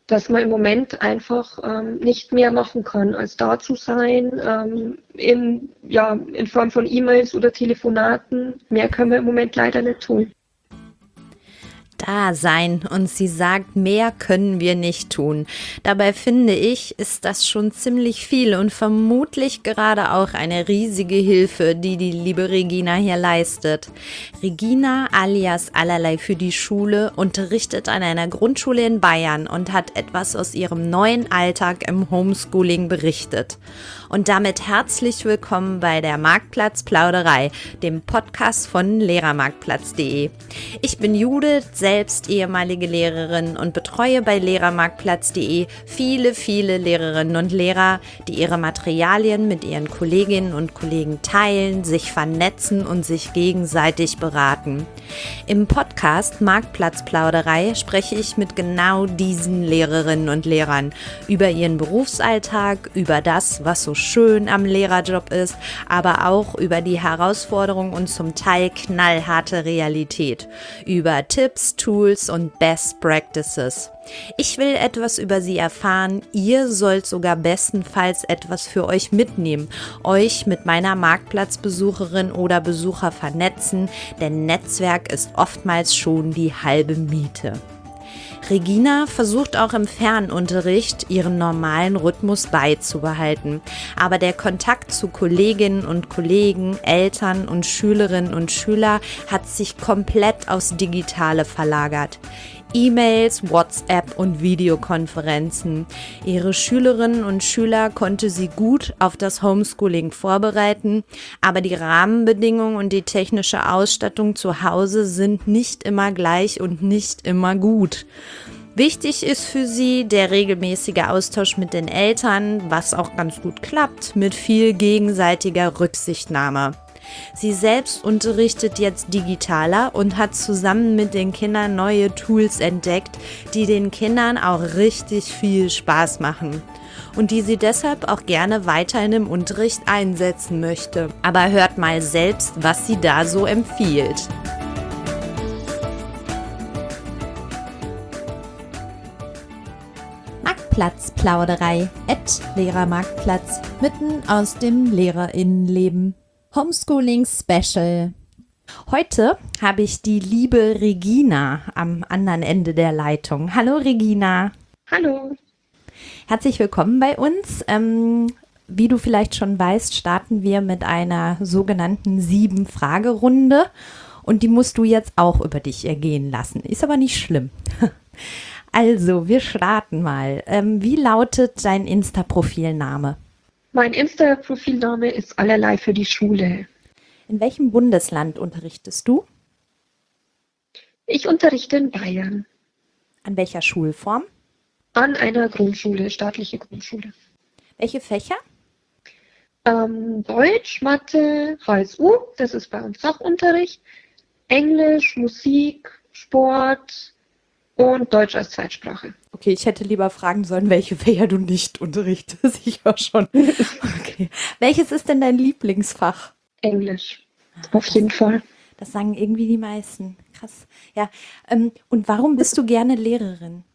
dass man im Moment einfach nicht mehr machen kann, als da zu sein, in Form von E-Mails oder Telefonaten. Mehr können wir im Moment leider nicht tun. Da sein und sie sagt, mehr können wir nicht tun. Dabei finde ich, ist das schon ziemlich viel und vermutlich gerade auch eine riesige Hilfe, die die liebe Regina hier leistet. Regina alias Allerlei für die Schule unterrichtet an einer Grundschule in Bayern und hat etwas aus ihrem neuen Alltag im Homeschooling berichtet. Und damit herzlich willkommen bei der Marktplatz-Plauderei, dem Podcast von Lehrermarktplatz.de. Ich bin Judith, selbst ehemalige Lehrerin und betreue bei Lehrermarktplatz.de viele Lehrerinnen und Lehrer, die ihre Materialien mit ihren Kolleginnen und Kollegen teilen, sich vernetzen und sich gegenseitig beraten. Im Podcast Marktplatz-Plauderei spreche ich mit genau diesen Lehrerinnen und Lehrern über ihren Berufsalltag, über das, was so schön am Lehrerjob ist, aber auch über die Herausforderungen und zum Teil knallharte Realität, über Tipps, Tools und Best Practices. Ich will etwas über sie erfahren, ihr sollt sogar bestenfalls etwas für euch mitnehmen, euch mit meiner Marktplatzbesucherin oder Besucher vernetzen, denn Netzwerk ist oftmals schon die halbe Miete. Regina versucht auch im Fernunterricht ihren normalen Rhythmus beizubehalten, aber der Kontakt zu Kolleginnen und Kollegen, Eltern und Schülerinnen und Schüler hat sich komplett aufs Digitale verlagert. E-Mails, WhatsApp und Videokonferenzen. Ihre Schülerinnen und Schüler konnte sie gut auf das Homeschooling vorbereiten, aber die Rahmenbedingungen und die technische Ausstattung zu Hause sind nicht immer gleich und nicht immer gut. Wichtig ist für sie der regelmäßige Austausch mit den Eltern, was auch ganz gut klappt, mit viel gegenseitiger Rücksichtnahme. Sie selbst unterrichtet jetzt digitaler und hat zusammen mit den Kindern neue Tools entdeckt, die den Kindern auch richtig viel Spaß machen und die sie deshalb auch gerne weiterhin im Unterricht einsetzen möchte. Aber hört mal selbst, was sie da so empfiehlt. Marktplatzplauderei @Lehrermarktplatz mitten aus dem LehrerInnenleben. Homeschooling Special. Heute habe ich die liebe Regina am anderen Ende der Leitung. Hallo Regina. Hallo. Herzlich willkommen bei uns. Wie du vielleicht schon weißt, starten wir mit einer sogenannten 7-Fragerunde und die musst du jetzt auch über dich ergehen lassen. Ist aber nicht schlimm. Also, wir starten mal. Wie lautet dein Insta-Profilname? Mein Insta-Profilname ist Allerlei für die Schule. In welchem Bundesland unterrichtest du? Ich unterrichte in Bayern. An welcher Schulform? An einer Grundschule, staatliche Grundschule. Welche Fächer? Deutsch, Mathe, HSU, das ist bei uns Sachunterricht, Englisch, Musik, Sport und Deutsch als Zweitsprache. Okay, ich hätte lieber fragen sollen, welche Fächer du nicht unterrichtest. Ich höre schon. Okay. Welches ist denn dein Lieblingsfach? Englisch, auf jeden Fall. Das sagen irgendwie die meisten. Krass. Ja. Und warum bist du gerne Lehrerin?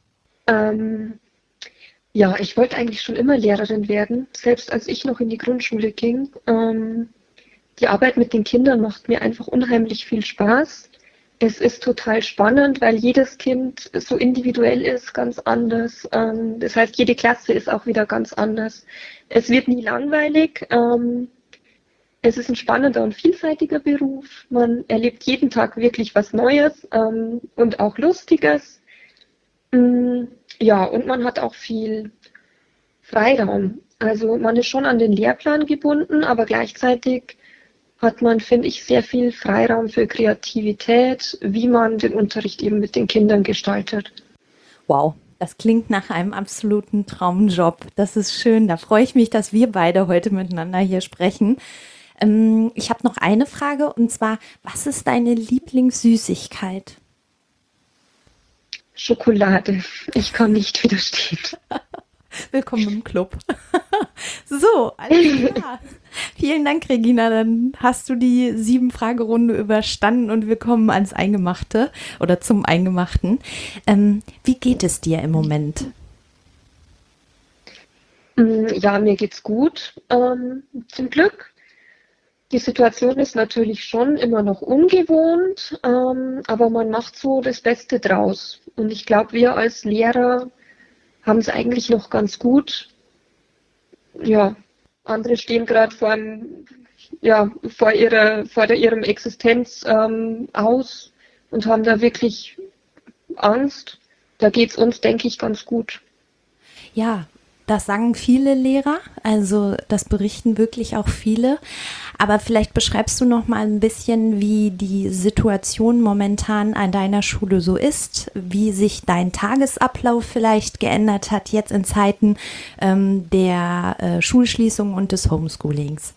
Ja, ich wollte eigentlich schon immer Lehrerin werden, selbst als ich noch in die Grundschule ging. Die Arbeit mit den Kindern macht mir einfach unheimlich viel Spaß. Es ist total spannend, weil jedes Kind so individuell ist, ganz anders. Das heißt, jede Klasse ist auch wieder ganz anders. Es wird nie langweilig. Es ist ein spannender und vielseitiger Beruf. Man erlebt jeden Tag wirklich was Neues und auch Lustiges. Ja, und man hat auch viel Freiraum. Also man ist schon an den Lehrplan gebunden, aber gleichzeitig hat man, finde ich, sehr viel Freiraum für Kreativität, wie man den Unterricht eben mit den Kindern gestaltet. Wow, das klingt nach einem absoluten Traumjob. Das ist schön. Da freue ich mich, dass wir beide heute miteinander hier sprechen. Ich habe noch eine Frage und zwar, was ist deine Lieblingssüßigkeit? Schokolade. Ich kann nicht widerstehen. Willkommen im Club. So, alles klar. Vielen Dank, Regina. Dann hast du die 7-Fragerunde überstanden und wir kommen ans Eingemachte oder zum Eingemachten. Wie geht es dir im Moment? Ja, mir geht's gut, zum Glück. Die Situation ist natürlich schon immer noch ungewohnt, aber man macht so das Beste draus. Und ich glaube, wir als Lehrer haben es eigentlich noch ganz gut. Ja, andere stehen gerade ja, vor ihrem Existenz aus und haben da wirklich Angst. Da geht's uns, denke ich, ganz gut. Ja, das sagen viele Lehrer, also das berichten wirklich auch viele. Aber vielleicht beschreibst du noch mal ein bisschen, wie die Situation momentan an deiner Schule so ist, wie sich dein Tagesablauf vielleicht geändert hat jetzt in Zeiten der Schulschließung und des Homeschoolings.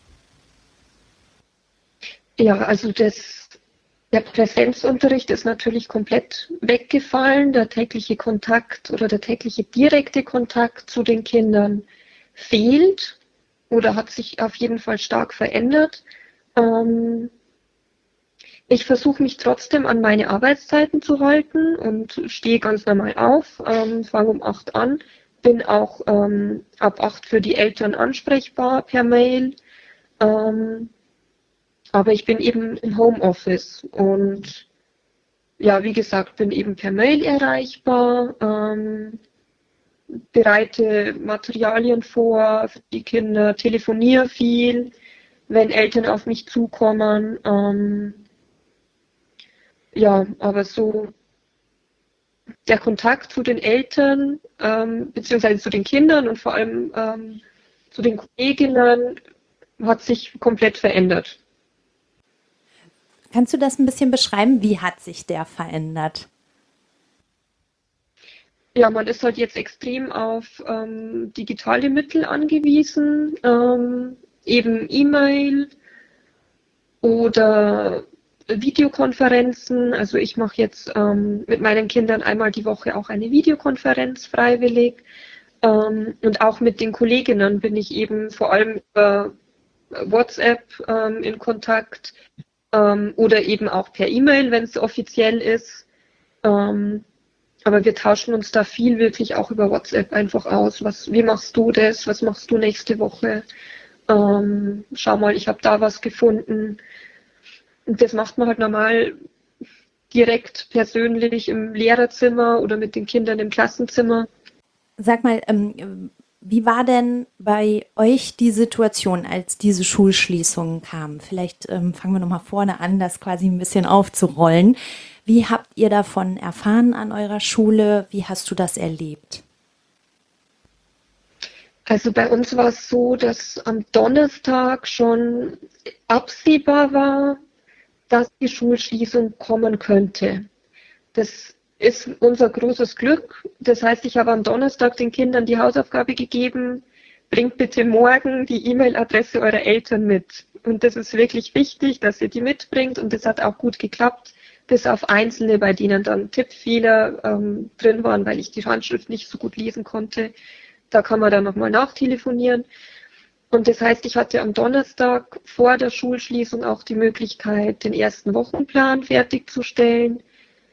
Ja, also der Präsenzunterricht ist natürlich komplett weggefallen. Der tägliche Kontakt oder der tägliche direkte Kontakt zu den Kindern fehlt oder hat sich auf jeden Fall stark verändert. Ähm, Ich versuche mich trotzdem an meine Arbeitszeiten zu halten und stehe ganz normal auf, fange um 8 an, bin auch ab 8 für die Eltern ansprechbar per Mail. Ähm, aber ich bin eben im Homeoffice und ja, wie gesagt, bin eben per Mail erreichbar, bereite Materialien vor für die Kinder, telefoniere viel, wenn Eltern auf mich zukommen. Ja, aber so der Kontakt zu den Eltern, beziehungsweise zu den Kindern und vor allem zu den Kolleginnen hat sich komplett verändert. Kannst du das ein bisschen beschreiben? Wie hat sich der verändert? Ja, man ist halt jetzt extrem auf digitale Mittel angewiesen, eben E-Mail oder Videokonferenzen. Also ich mache jetzt mit meinen Kindern einmal die Woche auch eine Videokonferenz freiwillig. Und auch mit den Kolleginnen bin ich eben vor allem über WhatsApp in Kontakt oder eben auch per E-Mail, wenn es offiziell ist. Aber wir tauschen uns da viel wirklich auch über WhatsApp einfach aus. Wie machst du das? Was machst du nächste Woche? Schau mal, ich habe da was gefunden. Und das macht man halt normal direkt persönlich im Lehrerzimmer oder mit den Kindern im Klassenzimmer. Sag mal, wie war denn bei euch die Situation, als diese Schulschließungen kamen? Vielleicht fangen wir noch mal vorne an, das quasi ein bisschen aufzurollen. Wie habt ihr davon erfahren an eurer Schule? Wie hast du das erlebt? Also bei uns war es so, dass am Donnerstag schon absehbar war, dass die Schulschließung kommen könnte. Das ist unser großes Glück. Das heißt, ich habe am Donnerstag den Kindern die Hausaufgabe gegeben, bringt bitte morgen die E-Mail-Adresse eurer Eltern mit. Und das ist wirklich wichtig, dass ihr die mitbringt. Und das hat auch gut geklappt, bis auf einzelne, bei denen dann Tippfehler drin waren, weil ich die Handschrift nicht so gut lesen konnte. Da kann man dann nochmal nachtelefonieren. Und das heißt, ich hatte am Donnerstag vor der Schulschließung auch die Möglichkeit, den ersten Wochenplan fertigzustellen.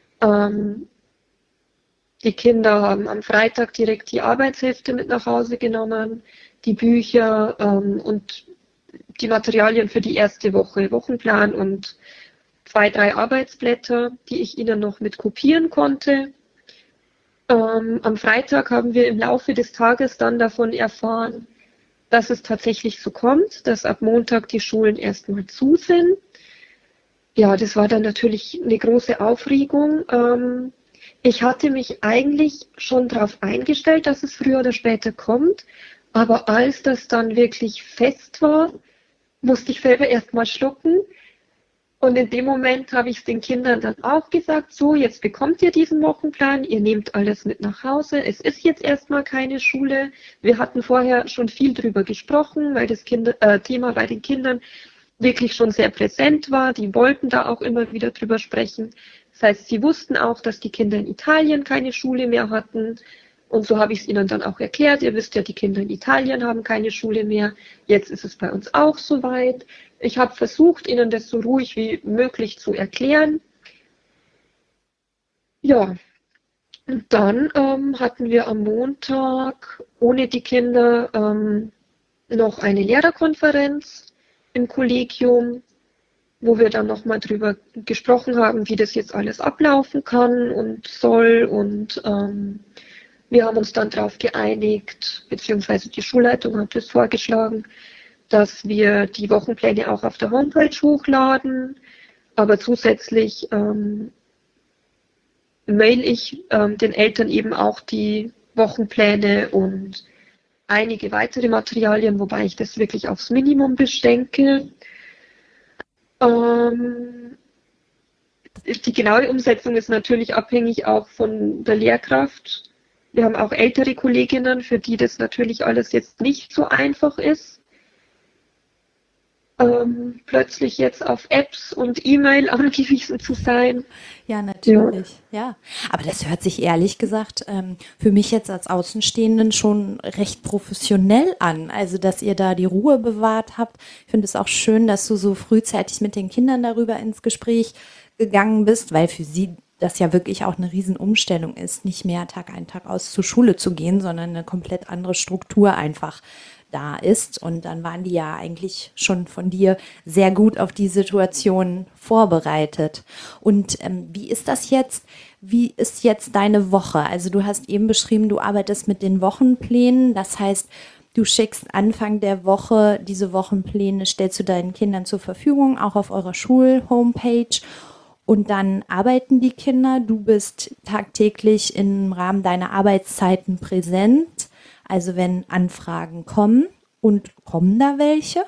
Die Kinder haben am Freitag direkt die Arbeitshefte mit nach Hause genommen, die Bücher und die Materialien für die erste Woche, Wochenplan und 2, 3 Arbeitsblätter, die ich ihnen noch mit kopieren konnte. Am Freitag haben wir im Laufe des Tages dann davon erfahren, dass es tatsächlich so kommt, dass ab Montag die Schulen erstmal zu sind. Ja, das war dann natürlich eine große Aufregung. Ich hatte mich eigentlich schon darauf eingestellt, dass es früher oder später kommt, aber als das dann wirklich fest war, musste ich selber erstmal schlucken. Und in dem Moment habe ich es den Kindern dann auch gesagt, so, jetzt bekommt ihr diesen Wochenplan, ihr nehmt alles mit nach Hause. Es ist jetzt erstmal keine Schule. Wir hatten vorher schon viel drüber gesprochen, weil das Thema bei den Kindern wirklich schon sehr präsent war. Die wollten da auch immer wieder drüber sprechen. Das heißt, sie wussten auch, dass die Kinder in Italien keine Schule mehr hatten. Und so habe ich es ihnen dann auch erklärt. Ihr wisst ja, die Kinder in Italien haben keine Schule mehr. Jetzt ist es bei uns auch soweit. Ich habe versucht, ihnen das so ruhig wie möglich zu erklären. Ja, Und dann hatten wir am Montag ohne die Kinder noch eine Lehrerkonferenz im Kollegium, wo wir dann nochmal drüber gesprochen haben, wie das jetzt alles ablaufen kann und soll. Und wir haben uns dann darauf geeinigt, beziehungsweise die Schulleitung hat es vorgeschlagen, dass wir die Wochenpläne auch auf der Homepage hochladen. Aber zusätzlich mail ich den Eltern eben auch die Wochenpläne und einige weitere Materialien, wobei ich das wirklich aufs Minimum beschränke. Die genaue Umsetzung ist natürlich abhängig auch von der Lehrkraft. Wir haben auch ältere Kolleginnen, für die das natürlich alles jetzt nicht so einfach ist. Plötzlich jetzt auf Apps und E-Mail angewiesen zu sein. Ja, natürlich. Ja. Aber das hört sich ehrlich gesagt für mich jetzt als Außenstehenden schon recht professionell an. Also, dass ihr da die Ruhe bewahrt habt. Ich finde es auch schön, dass du so frühzeitig mit den Kindern darüber ins Gespräch gegangen bist, weil für sie das ja wirklich auch eine Riesenumstellung ist, nicht mehr Tag ein, Tag aus zur Schule zu gehen, sondern eine komplett andere Struktur einfach da ist. Und dann waren die ja eigentlich schon von dir sehr gut auf die Situation vorbereitet. Und wie ist das jetzt? Wie ist jetzt deine Woche? Also du hast eben beschrieben, du arbeitest mit den Wochenplänen. Das heißt, du schickst Anfang der Woche diese Wochenpläne, stellst du deinen Kindern zur Verfügung, auch auf eurer Schul-Homepage. Und dann arbeiten die Kinder. Du bist tagtäglich im Rahmen deiner Arbeitszeiten präsent. Also wenn Anfragen kommen, und kommen da welche?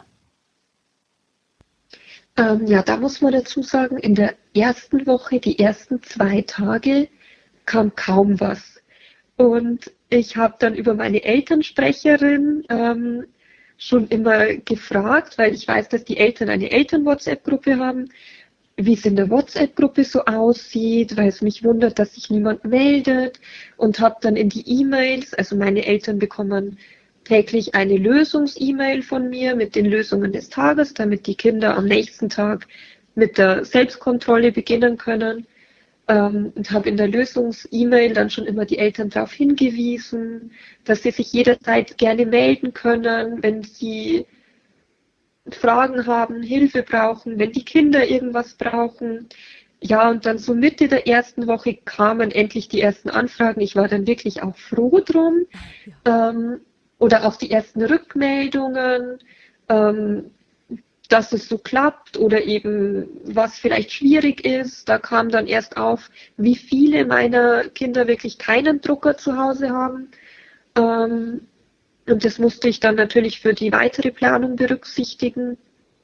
Ja, da muss man dazu sagen, in der ersten Woche, die ersten 2 Tage, kam kaum was. Und ich habe dann über meine Elternsprecherin schon immer gefragt, weil ich weiß, dass die Eltern eine Eltern-WhatsApp-Gruppe haben, wie es in der WhatsApp-Gruppe so aussieht, weil es mich wundert, dass sich niemand meldet, und habe dann in die E-Mails, also meine Eltern bekommen täglich eine Lösungs-E-Mail von mir mit den Lösungen des Tages, damit die Kinder am nächsten Tag mit der Selbstkontrolle beginnen können, und habe in der Lösungs-E-Mail dann schon immer die Eltern darauf hingewiesen, dass sie sich jederzeit gerne melden können, wenn sie Fragen haben, Hilfe brauchen, wenn die Kinder irgendwas brauchen. Ja, und dann so Mitte der ersten Woche kamen endlich die ersten Anfragen. Ich war dann wirklich auch froh drum. Oder auch die ersten Rückmeldungen, dass es so klappt oder eben was vielleicht schwierig ist. Da kam dann erst auf, wie viele meiner Kinder wirklich keinen Drucker zu Hause haben. Und das musste ich dann natürlich für die weitere Planung berücksichtigen.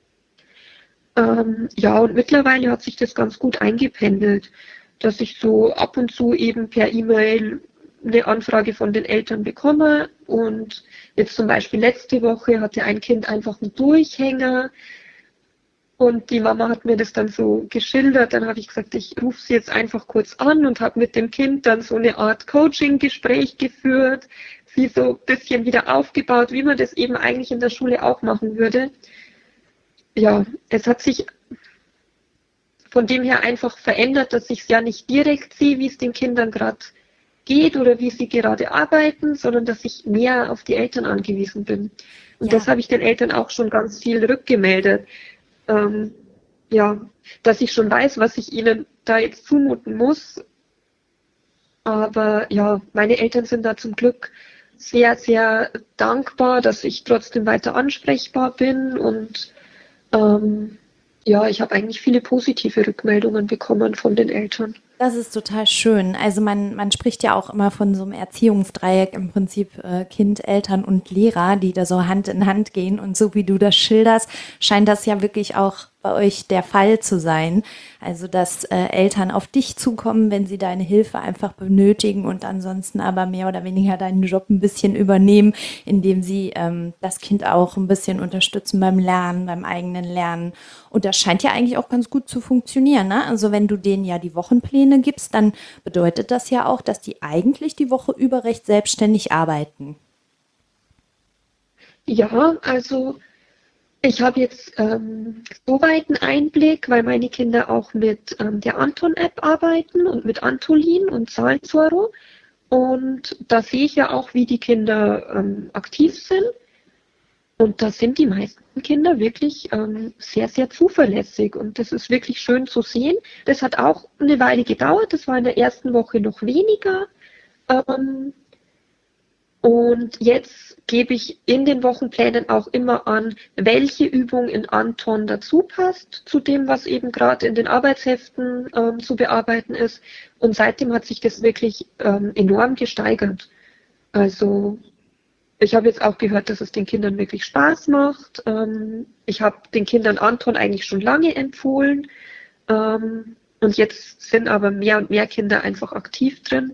Ja, und mittlerweile hat sich das ganz gut eingependelt, dass ich so ab und zu eben per E-Mail eine Anfrage von den Eltern bekomme. Und jetzt zum Beispiel letzte Woche hatte ein Kind einfach einen Durchhänger. Und die Mama hat mir das dann so geschildert. Dann habe ich gesagt, ich rufe sie jetzt einfach kurz an und habe mit dem Kind dann so eine Art Coaching-Gespräch geführt, sie so ein bisschen wieder aufgebaut, wie man das eben eigentlich in der Schule auch machen würde. Ja, es hat sich von dem her einfach verändert, dass ich es ja nicht direkt sehe, wie es den Kindern gerade geht oder wie sie gerade arbeiten, sondern dass ich mehr auf die Eltern angewiesen bin. Und das habe ich den Eltern auch schon ganz viel rückgemeldet. Ja, dass ich schon weiß, was ich ihnen da jetzt zumuten muss. Aber ja, meine Eltern sind da zum Glück sehr, sehr dankbar, dass ich trotzdem weiter ansprechbar bin. Und ja, ich habe eigentlich viele positive Rückmeldungen bekommen von den Eltern. Das ist total schön. Also man spricht ja auch immer von so einem Erziehungsdreieck, im Prinzip Kind, Eltern und Lehrer, die da so Hand in Hand gehen. Und so wie du das schilderst, scheint das ja wirklich auch bei euch der Fall zu sein. Also dass Eltern auf dich zukommen, wenn sie deine Hilfe einfach benötigen und ansonsten aber mehr oder weniger deinen Job ein bisschen übernehmen, indem sie das Kind auch ein bisschen unterstützen beim Lernen, beim eigenen Lernen. Und das scheint ja eigentlich auch ganz gut zu funktionieren, ne? Also wenn du denen ja die Wochenpläne gibst, dann bedeutet das ja auch, dass die eigentlich die Woche über recht selbstständig arbeiten. Ja, also Ich habe jetzt soweit einen Einblick, weil meine Kinder auch mit der Anton-App arbeiten und mit Antolin und Zahlenzoro. Und da sehe ich ja auch, wie die Kinder aktiv sind. Und da sind die meisten Kinder wirklich sehr, sehr zuverlässig. Und das ist wirklich schön zu sehen. Das hat auch eine Weile gedauert. Das war in der ersten Woche noch weniger. Und jetzt gebe ich in den Wochenplänen auch immer an, welche Übung in Anton dazu passt, zu dem, was eben gerade in den Arbeitsheften zu bearbeiten ist. Und seitdem hat sich das wirklich enorm gesteigert. Also ich habe jetzt auch gehört, dass es den Kindern wirklich Spaß macht. Ich habe den Kindern Anton eigentlich schon lange empfohlen. Und jetzt sind aber mehr und mehr Kinder einfach aktiv drin.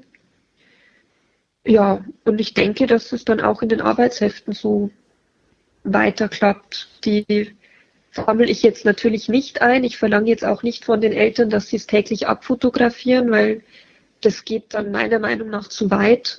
Ja, und ich denke, dass es dann auch in den Arbeitsheften so weiter klappt. Die sammle ich jetzt natürlich nicht ein. Ich verlange jetzt auch nicht von den Eltern, dass sie es täglich abfotografieren, weil das geht dann meiner Meinung nach zu weit.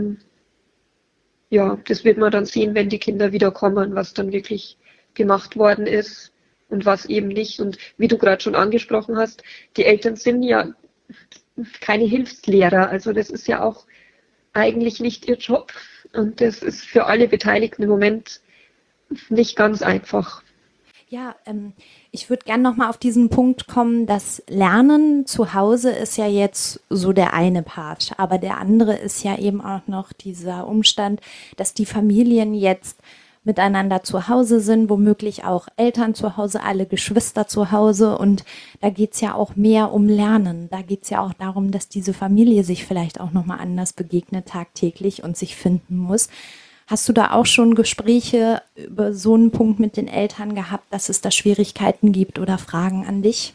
Ja, das wird man dann sehen, wenn die Kinder wieder kommen, was dann wirklich gemacht worden ist und was eben nicht. Und wie du gerade schon angesprochen hast, die Eltern sind ja keine Hilfslehrer. Also das ist ja auch eigentlich nicht ihr Job. Und das ist für alle Beteiligten im Moment nicht ganz einfach. Ja, ich würde gerne noch mal auf diesen Punkt kommen, das Lernen zu Hause ist ja jetzt so der eine Part, aber der andere ist ja eben auch noch dieser Umstand, dass die Familien jetzt miteinander zu Hause sind, womöglich auch Eltern zu Hause, alle Geschwister zu Hause und da geht's ja auch mehr um Lernen. Da geht's ja auch darum, dass diese Familie sich vielleicht auch noch mal anders begegnet tagtäglich und sich finden muss. Hast du da auch schon Gespräche über so einen Punkt mit den Eltern gehabt, dass es da Schwierigkeiten gibt oder Fragen an dich?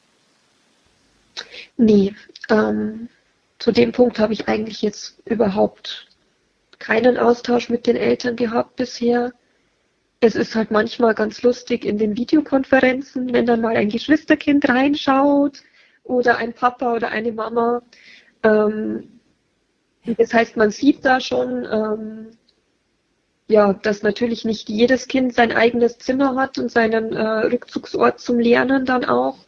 Nee, zu dem Punkt habe ich eigentlich jetzt überhaupt keinen Austausch mit den Eltern gehabt bisher. Es ist halt manchmal ganz lustig in den Videokonferenzen, wenn dann mal ein Geschwisterkind reinschaut oder ein Papa oder eine Mama. Das heißt, man sieht da schon, ja, dass natürlich nicht jedes Kind sein eigenes Zimmer hat und seinen Rückzugsort zum Lernen dann auch.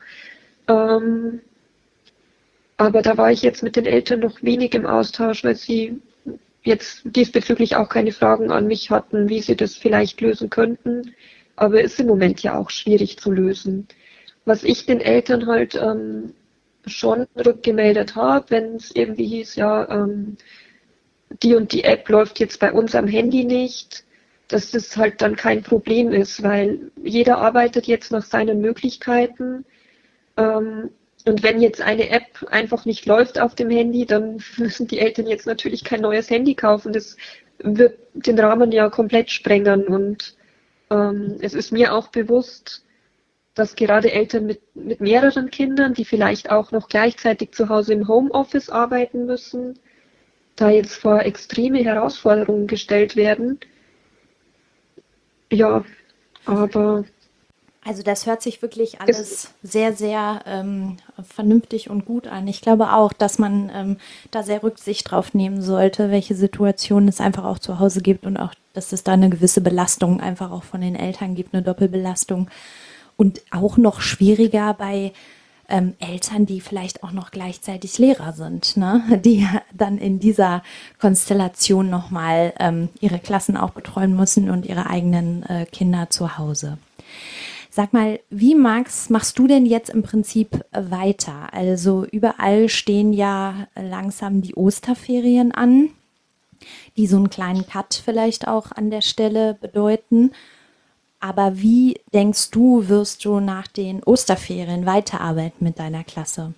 Aber da war ich jetzt mit den Eltern noch wenig im Austausch, weil sie jetzt diesbezüglich auch keine Fragen an mich hatten, wie sie das vielleicht lösen könnten. Aber ist im Moment ja auch schwierig zu lösen. Was ich den Eltern halt schon rückgemeldet habe, wenn es irgendwie hieß, ja, die und die App läuft jetzt bei uns am Handy nicht, dass das halt dann kein Problem ist, weil jeder arbeitet jetzt nach seinen Möglichkeiten. Und wenn jetzt eine App einfach nicht läuft auf dem Handy, dann müssen die Eltern jetzt natürlich kein neues Handy kaufen. Das wird den Rahmen ja komplett sprengen. Und es ist mir auch bewusst, dass gerade Eltern mit mehreren Kindern, die vielleicht auch noch gleichzeitig zu Hause im Homeoffice arbeiten müssen, da jetzt vor extreme Herausforderungen gestellt werden. Ja, aber Also das hört sich wirklich alles sehr, sehr vernünftig und gut an. Ich glaube auch, dass man da sehr Rücksicht drauf nehmen sollte, welche Situationen es einfach auch zu Hause gibt und auch, dass es da eine gewisse Belastung einfach auch von den Eltern gibt, eine Doppelbelastung. Und auch noch schwieriger bei Eltern, die vielleicht auch noch gleichzeitig Lehrer sind, ne? Die dann in dieser Konstellation nochmal ihre Klassen auch betreuen müssen und ihre eigenen Kinder zu Hause. Sag mal, wie machst du denn jetzt im Prinzip weiter? Also überall stehen ja langsam die Osterferien an, die so einen kleinen Cut vielleicht auch an der Stelle bedeuten. Aber wie denkst du, wirst du nach den Osterferien weiterarbeiten mit deiner Klasse?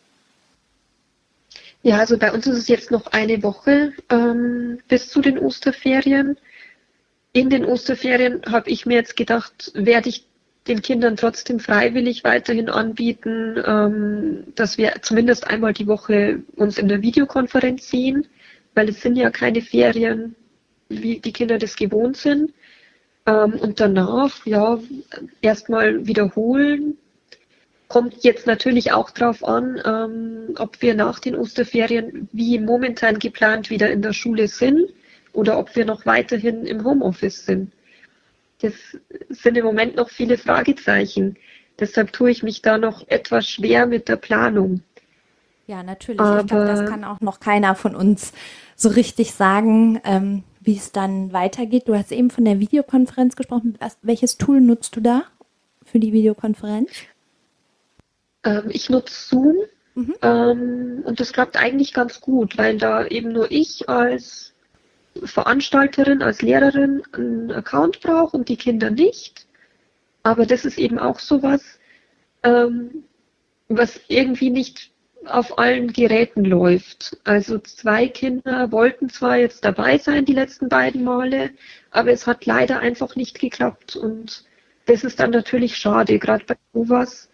ja, also bei uns ist es jetzt noch eine Woche bis zu den Osterferien. In den Osterferien habe ich mir jetzt gedacht, werde ich den Kindern trotzdem freiwillig weiterhin anbieten, dass wir zumindest einmal die Woche uns in der Videokonferenz sehen, weil es sind ja keine Ferien, wie die Kinder das gewohnt sind. Und danach, ja, erstmal wiederholen. Kommt jetzt natürlich auch drauf an, ob wir nach den Osterferien wie momentan geplant wieder in der Schule sind oder ob wir noch weiterhin im Homeoffice sind. das sind im Moment noch viele Fragezeichen. Deshalb tue ich mich da noch etwas schwer mit der Planung. Ja, natürlich. Ich glaube, das Aber kann auch noch keiner von uns so richtig sagen, wie es dann weitergeht. Du hast eben von der Videokonferenz gesprochen. Welches Tool nutzt du da für die Videokonferenz? ich nutze Zoom Mhm. und das klappt eigentlich ganz gut, weil da eben nur ich als Veranstalterin, als Lehrerin einen Account brauche und die Kinder nicht. Aber das ist eben auch sowas, ähm, was irgendwie nicht auf allen Geräten läuft. Also 2 Kinder wollten zwar jetzt dabei sein die letzten beiden Male, aber es hat leider einfach nicht geklappt. Und das ist dann natürlich schade, gerade bei sowas.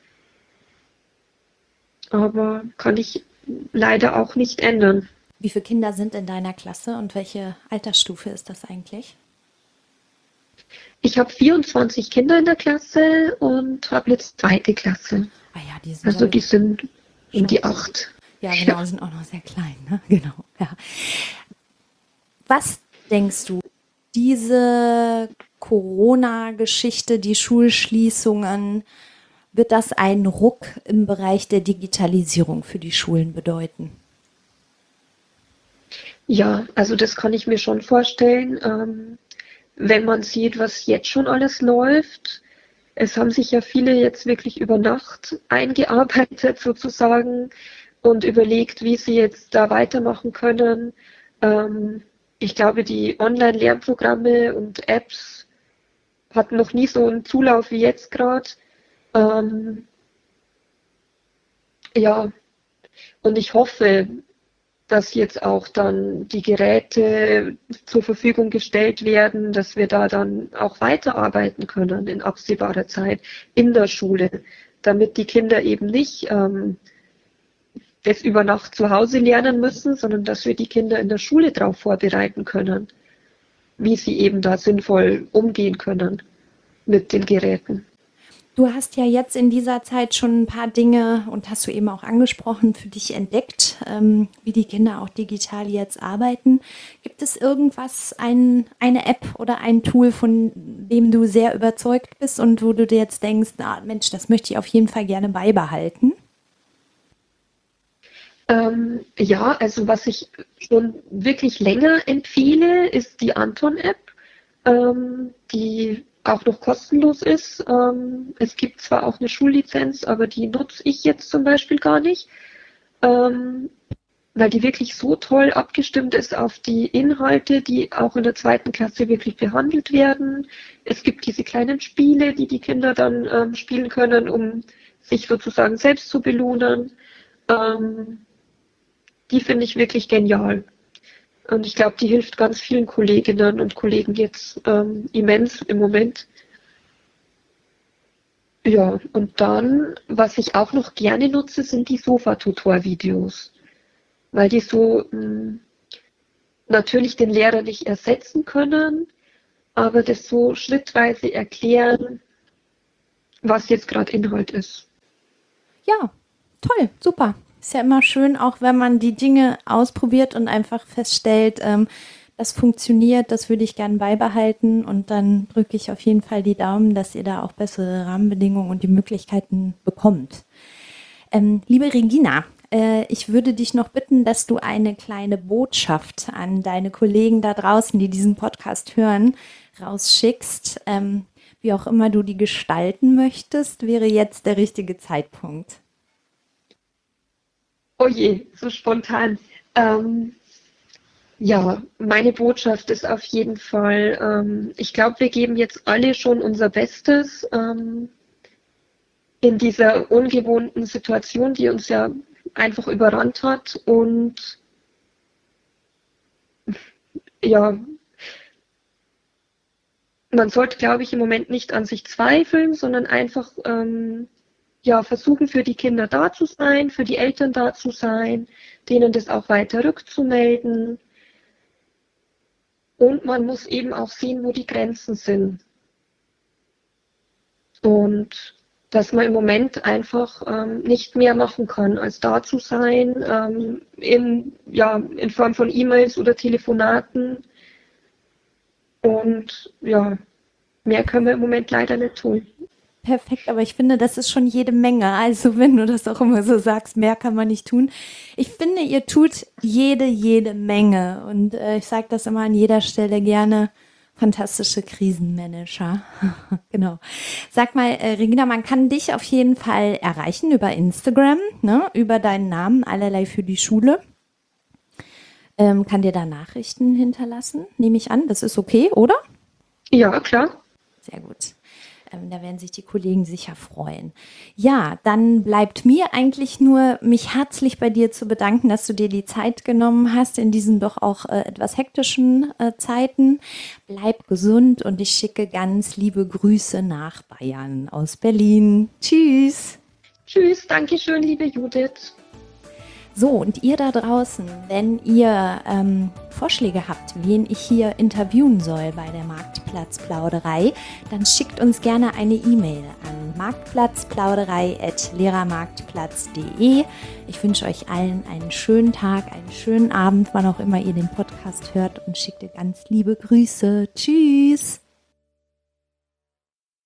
Aber kann ich leider auch nicht ändern. Wie viele Kinder sind in deiner Klasse und welche Altersstufe ist das eigentlich? Ich habe 24 Kinder in der Klasse und habe jetzt 2. Klasse. Ah ja, die sind ja Also die wirklich sind um schon. die 8. Ja, Ja. genau, sind auch noch sehr klein, ne? Genau, ja. Was denkst du, diese Corona-Geschichte, die Schulschließungen, wird das einen Ruck im Bereich der Digitalisierung für die Schulen bedeuten? Ja, also das kann ich mir schon vorstellen, wenn man sieht, was jetzt schon alles läuft. Es haben sich ja viele jetzt wirklich über Nacht eingearbeitet sozusagen und überlegt, wie sie jetzt da weitermachen können. Ähm, ich glaube, die Online-Lernprogramme und Apps hatten noch nie so einen Zulauf wie jetzt gerade. Ähm, ja, und ich hoffe, dass jetzt auch dann die Geräte zur Verfügung gestellt werden, dass wir da dann auch weiterarbeiten können in absehbarer Zeit in der Schule, damit die Kinder eben nicht das über Nacht zu Hause lernen müssen, sondern dass wir die Kinder in der Schule darauf vorbereiten können, wie sie eben da sinnvoll umgehen können mit den Geräten. Du hast ja jetzt in dieser Zeit schon ein paar Dinge und hast du eben auch angesprochen, für dich entdeckt, wie die Kinder auch digital jetzt arbeiten. Gibt es irgendwas, eine App oder ein Tool, von dem du sehr überzeugt bist und wo du dir jetzt denkst, na Mensch, das möchte ich auf jeden Fall gerne beibehalten? Ja, also was ich schon wirklich länger empfehle, ist die Anton-App, die auch noch kostenlos ist. Es gibt zwar auch eine Schullizenz, aber die nutze ich jetzt zum Beispiel gar nicht, ähm, weil die wirklich so toll abgestimmt ist auf die Inhalte, die auch in der 2. Klasse wirklich behandelt werden. Es gibt diese kleinen Spiele, die die Kinder dann spielen können, um sich sozusagen selbst zu belohnen. Ähm, die finde ich wirklich genial. Und ich glaube, die hilft ganz vielen Kolleginnen und Kollegen jetzt immens im Moment. Ja, und dann, was ich auch noch gerne nutze, sind die Sofa-Tutor-Videos, weil die so natürlich den Lehrer nicht ersetzen können, aber das so schrittweise erklären, was jetzt gerade Inhalt ist. Ja, toll, super. Ist ja immer schön, auch wenn man die Dinge ausprobiert und einfach feststellt, das funktioniert, das würde ich gern beibehalten und dann drücke ich auf jeden Fall die Daumen, dass ihr da auch bessere Rahmenbedingungen und die Möglichkeiten bekommt. Liebe Regina, ich würde dich noch bitten, dass du eine kleine Botschaft an deine Kollegen da draußen, die diesen Podcast hören, rausschickst. Wie auch immer du die gestalten möchtest, wäre jetzt der richtige Zeitpunkt. Oh je, so spontan. Ja, meine Botschaft ist auf jeden Fall, ich glaube, wir geben jetzt alle schon unser Bestes in dieser ungewohnten Situation, die uns ja einfach überrannt hat. Und ja, man sollte, glaube ich, im Moment nicht an sich zweifeln, sondern einfach ja, versuchen, für die Kinder da zu sein, für die Eltern da zu sein, denen das auch weiter rückzumelden. Und man muss eben auch sehen, wo die Grenzen sind. Und dass man im Moment einfach nicht mehr machen kann, als da zu sein, ja, in Form von E-Mails oder Telefonaten. Und ja, Mehr können wir im Moment leider nicht tun. Perfekt, aber ich finde, das ist schon jede Menge. Also wenn du das auch immer so sagst, mehr kann man nicht tun. Ich finde, ihr tut jede Menge. Und ich sage das immer an jeder Stelle gerne, fantastische Krisenmanager. Genau. Sag mal, Regina, man kann dich auf jeden Fall erreichen über Instagram, ne? Über deinen Namen, allerlei für die Schule. Kann dir da Nachrichten hinterlassen, nehme ich an. Das ist okay, oder? Ja, klar. Sehr gut. Da werden sich die Kollegen sicher freuen. Ja, dann bleibt mir eigentlich nur, mich herzlich bei dir zu bedanken, dass du dir die Zeit genommen hast in diesen doch auch etwas hektischen Zeiten. Bleib gesund und ich schicke ganz liebe Grüße nach Bayern aus Berlin. Tschüss. Tschüss, danke schön, liebe Judith. So, und ihr da draußen, wenn ihr Vorschläge habt, wen ich hier interviewen soll bei der Marktplatzplauderei, dann schickt uns gerne eine E-Mail an marktplatzplauderei@lehrermarktplatz.de. Ich wünsche euch allen einen schönen Tag, einen schönen Abend, wann auch immer ihr den Podcast hört und schickt ganz liebe Grüße. Tschüss!